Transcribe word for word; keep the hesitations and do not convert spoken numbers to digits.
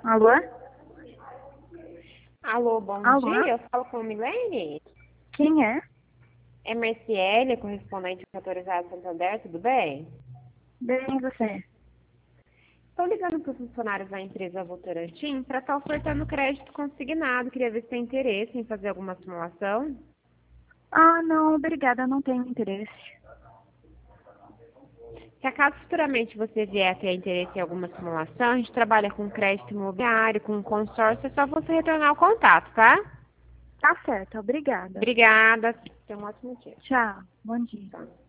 Alô? Alô, bom Alô? dia. Eu falo com a Milene. Quem é? É Marciele, correspondente autorizado Santander, tudo bem? Bem, você? Estou ligando para os funcionários da empresa Votorantim para estar ofertando crédito consignado. Queria ver se tem interesse em fazer alguma simulação. Ah, não, obrigada, não tenho interesse. Se acaso futuramente você vier a ter interesse em alguma simulação, a gente trabalha com crédito imobiliário, com consórcio, é só você retornar o contato, tá? Tá certo, obrigada. Obrigada. Tenha um ótimo dia. Tchau, bom dia. Tá.